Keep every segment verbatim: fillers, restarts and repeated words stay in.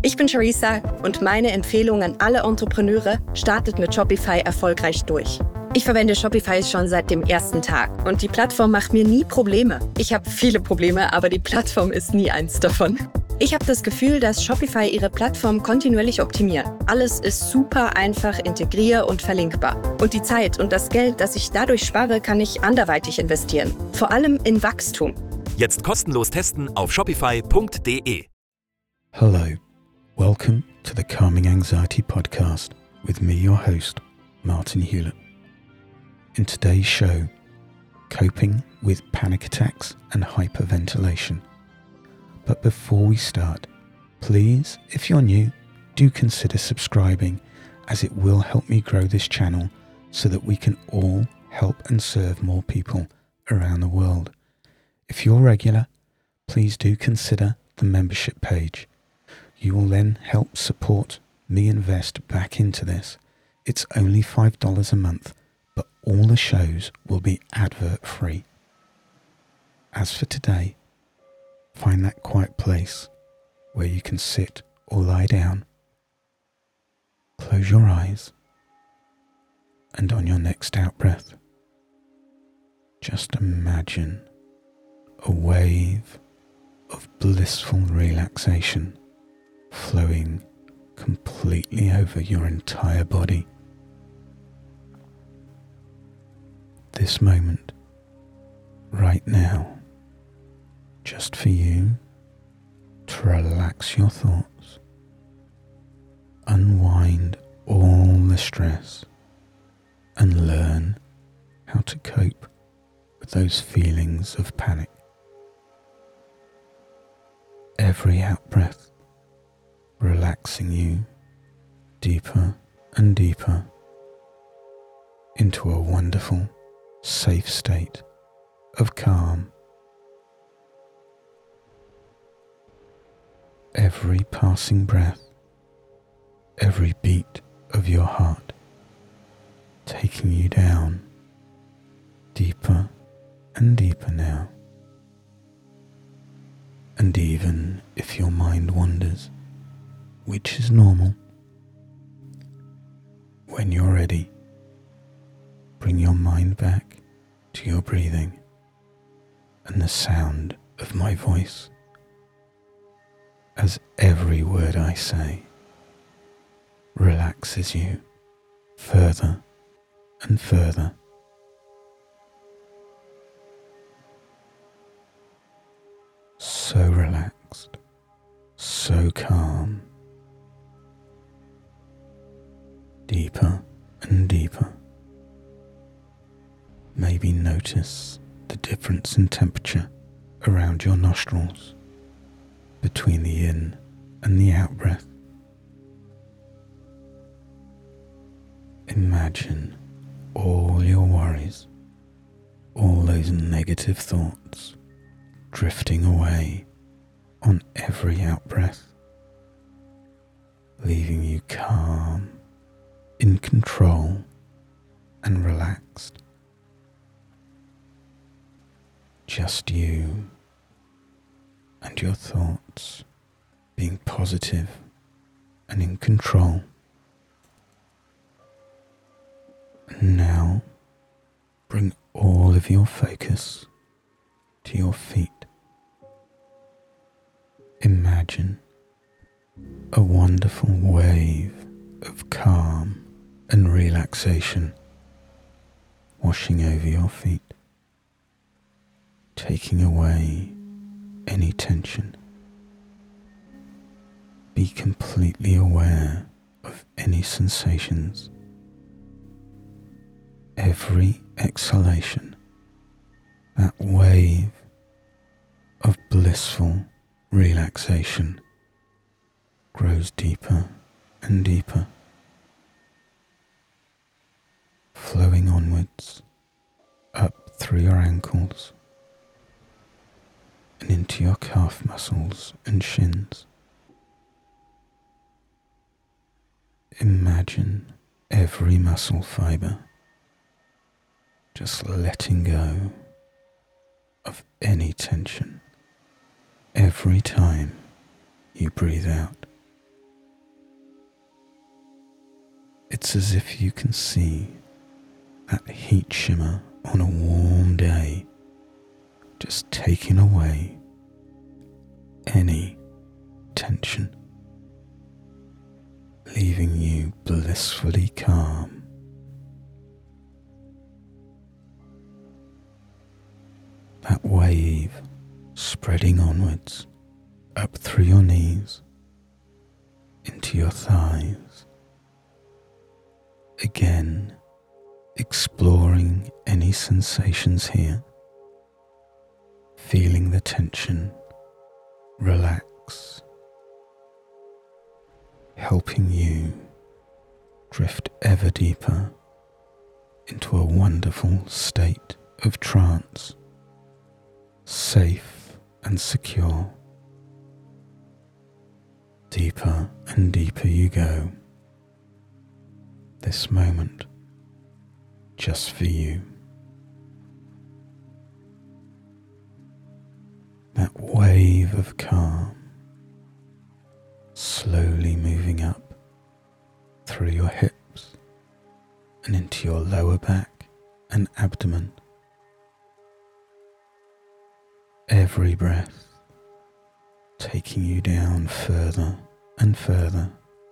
Ich bin Charissa und meine Empfehlung an alle Entrepreneure: startet mit Shopify erfolgreich durch. Ich verwende Shopify schon seit dem ersten Tag und die Plattform macht mir nie Probleme. Ich habe viele Probleme, aber die Plattform ist nie eins davon. Ich habe das Gefühl, dass Shopify ihre Plattform kontinuierlich optimiert. Alles ist super einfach integrier- und verlinkbar. Und die Zeit und das Geld, das ich dadurch spare, kann ich anderweitig investieren. Vor allem in Wachstum. Jetzt kostenlos testen auf shopify punkt de. Hello, welcome to the Calming Anxiety Podcast with me, your host, Martin Hewlett. In today's show, coping with panic attacks and hyperventilation. But before we start, please, if you're new, do consider subscribing, as it will help me grow this channel so that we can all help and serve more people around the world. If you're regular, please do consider the membership page. You will then help support me invest back into this. It's only five dollars a month, but all the shows will be advert free. As for today, find that quiet place where you can sit or lie down. Close your eyes, and on your next out breath, just imagine a wave of blissful relaxation flowing completely over your entire body. This moment, right now, just for you to relax your thoughts, unwind all the stress, and learn how to cope with those feelings of panic. Every out-breath relaxing you deeper and deeper into a wonderful, safe state of calm. Every passing breath, every beat of your heart, taking you down deeper and deeper now. And even if your mind wanders, which is normal, when you're ready, bring your mind back to your breathing and the sound of my voice, as every word I say relaxes you further and further. So relaxed, so calm, deeper and deeper. Maybe notice the difference in temperature around your nostrils, between the in and the out breath. Imagine all your worries, all those negative thoughts drifting away on every out breath, leaving you calm, in control and relaxed. Just you and your thoughts being positive and in control. And now bring all of your focus to your feet. Imagine a wonderful wave of calm and relaxation washing over your feet, taking away any tension. Be completely aware of any sensations. Every exhalation, that wave of blissful relaxation grows deeper and deeper, flowing onwards, up through your ankles and into your calf muscles and shins. Imagine every muscle fibre just letting go of any tension every time you breathe out. It's as if you can see that heat shimmer on a warm day, just taking away any tension, leaving you blissfully calm. That wave spreading onwards, up through your knees, into your thighs, again exploring any sensations here, feeling the tension relax, helping you drift ever deeper into a wonderful state of trance, safe and secure. Deeper and deeper you go, this moment just for you. That wave of calm slowly moving up through your hips and into your lower back and abdomen. Every breath taking you down further and further,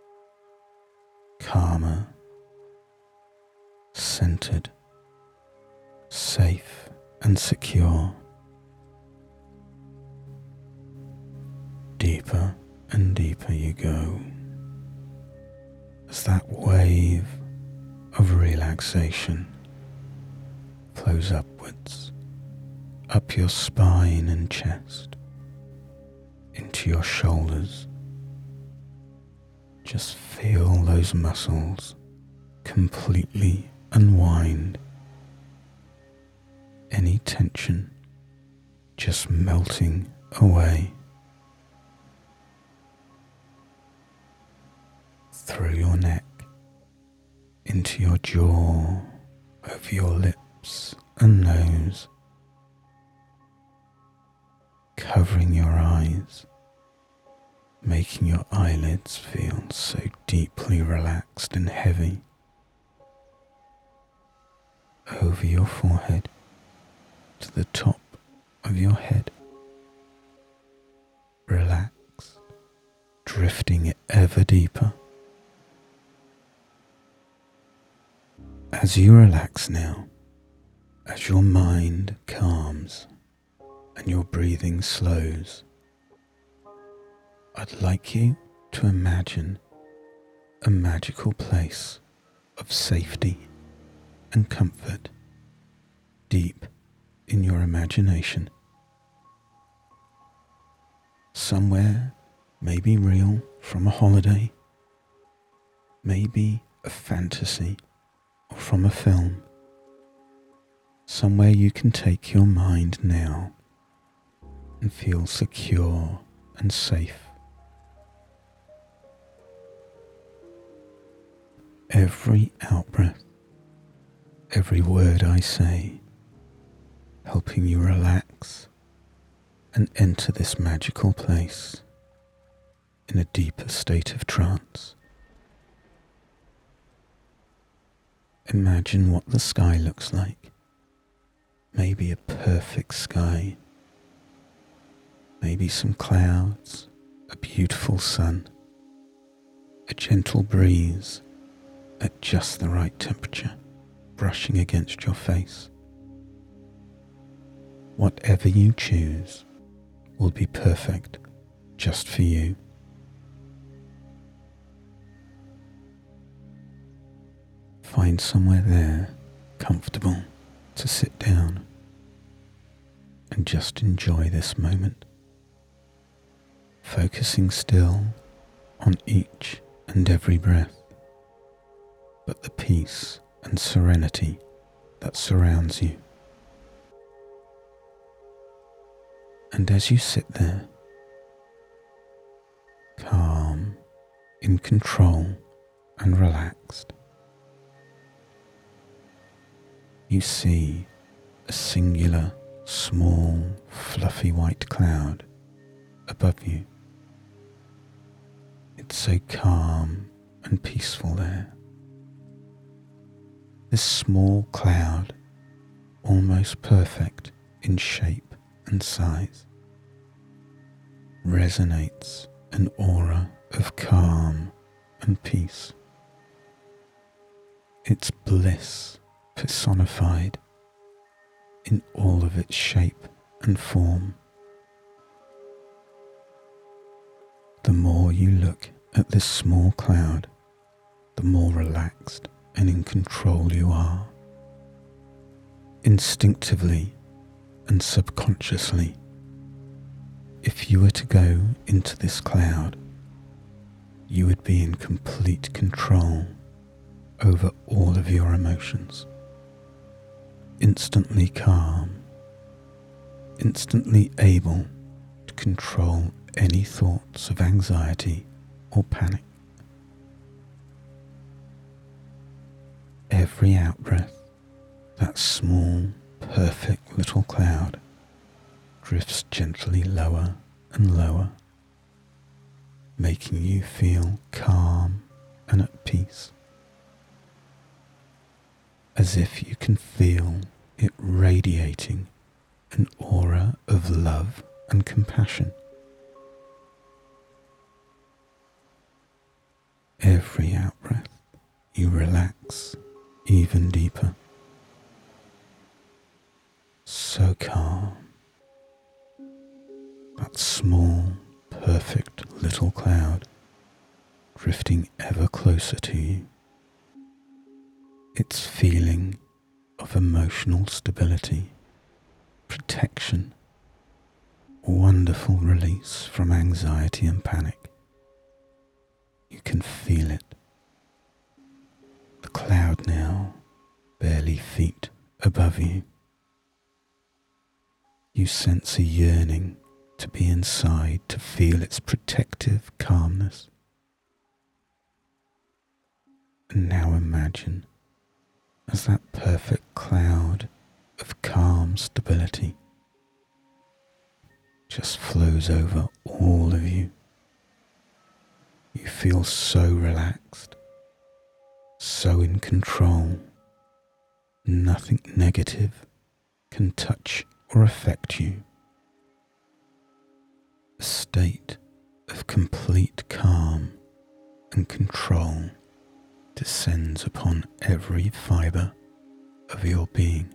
calmer, centered, safe and secure. Deeper and deeper you go as that wave of relaxation flows upwards, up your spine and chest, into your shoulders. Just feel those muscles completely unwind. Any tension just melting away. Through your neck, into your jaw, over your lips and nose, covering your eyes, making your eyelids feel so deeply relaxed and heavy, over your forehead to the top of your head, relaxed, drifting ever deeper. As you relax now, as your mind calms and your breathing slows, I'd like you to imagine a magical place of safety and comfort deep in your imagination. Somewhere, maybe real from a holiday, maybe a fantasy or from a film. Somewhere you can take your mind now and feel secure and safe. Every out-breath, every word I say, helping you relax and enter this magical place in a deeper state of trance. Imagine what the sky looks like. Maybe a perfect sky. Maybe some clouds, a beautiful sun, a gentle breeze at just the right temperature, brushing against your face. Whatever you choose will be perfect just for you. Find somewhere there, comfortable, to sit down and just enjoy this moment, focusing still on each and every breath, but the peace and serenity that surrounds you. And as you sit there, calm, in control and relaxed, you see a singular, small, fluffy white cloud above you. It's so calm and peaceful there, this small cloud, almost perfect in shape and size, resonates an aura of calm and peace. It's bliss personified in all of its shape and form. The more you look at this small cloud, the more relaxed and in control you are. Instinctively and subconsciously, if you were to go into this cloud, you would be in complete control over all of your emotions. Instantly calm, instantly able to control any thoughts of anxiety or panic. Every out-breath, that small, perfect little cloud drifts gently lower and lower, making you feel calm and at peace, as if you can feel it radiating an aura of love and compassion. Every out-breath, you relax even deeper, so calm. That small, perfect little cloud drifting ever closer to you. Its feeling of emotional stability, protection, wonderful release from anxiety and panic. You can feel it. The cloud now, barely feet above you. You sense a yearning to be inside, to feel its protective calmness. And now imagine as that perfect cloud of calm stability just flows over all of you. You feel so relaxed, so in control. Nothing negative can touch or affect you. A state of complete calm and control descends upon every fibre of your being.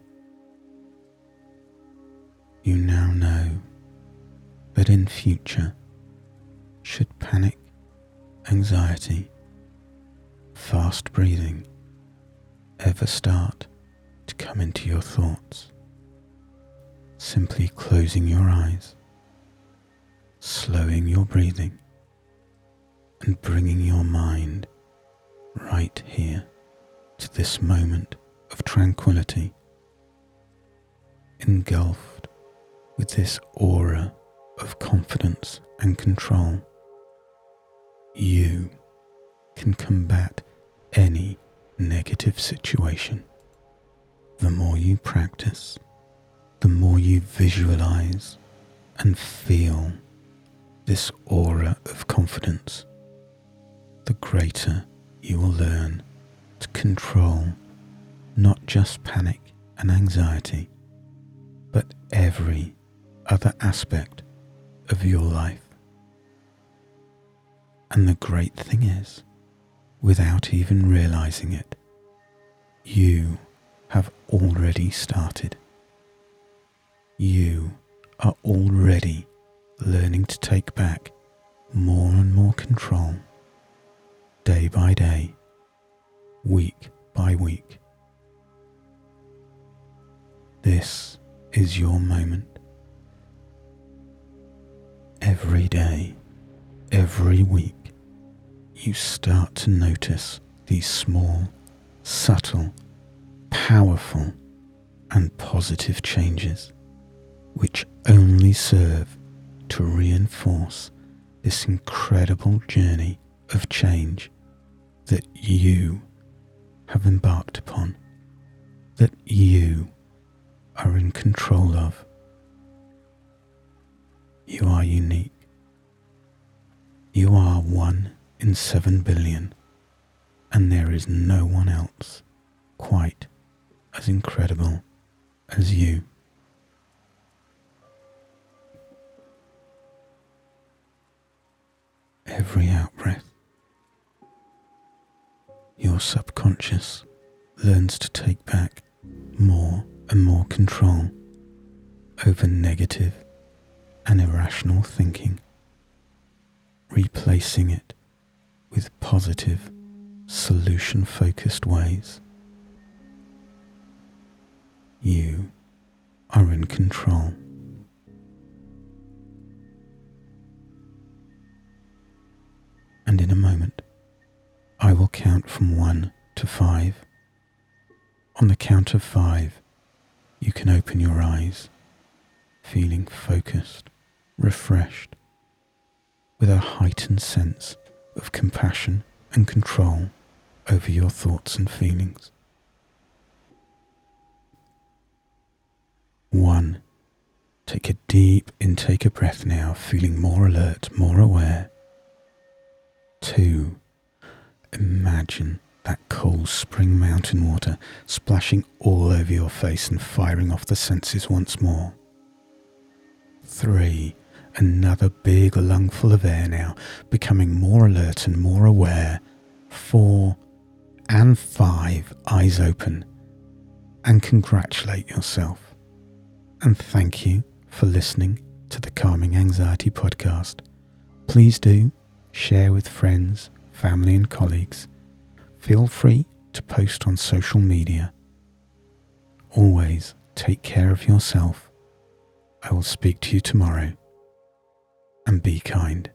You now know that in future, should panic, anxiety, fast breathing ever start to come into your thoughts, simply closing your eyes, slowing your breathing, and bringing your mind right here to this moment of tranquility, engulfed with this aura of confidence and control. You can combat any negative situation. The more you practice, the more you visualize and feel this aura of confidence, the greater you will learn to control not just panic and anxiety, but every other aspect of your life. And the great thing is, without even realizing it, you have already started. You are already learning to take back more and more control, day by day, week by week. This is your moment. Every day, every week, you start to notice these small, subtle, powerful, and positive changes, which only serve to reinforce this incredible journey of change that you have embarked upon, that you are in control of. You are unique. You are one in seven billion, and there is no one else quite as incredible as you. Every out-breath, your subconscious learns to take back more and more control over negative and irrational thinking, replacing it with positive, solution-focused ways. You are in control. And in a moment, I will count from one to five. On the count of five, you can open your eyes, feeling focused, refreshed, with a heightened sense of compassion and control over your thoughts and feelings. One, take a deep intake of breath now, feeling more alert, more aware. Two, imagine that cold spring mountain water splashing all over your face and firing off the senses once more. Three, another big lungful of air now, becoming more alert and more aware. Four, and five, eyes open, and congratulate yourself. And thank you for listening to the Calming Anxiety podcast. Please do share with friends, family and colleagues. Feel free to post on social media. Always take care of yourself. I will speak to you tomorrow. And be kind.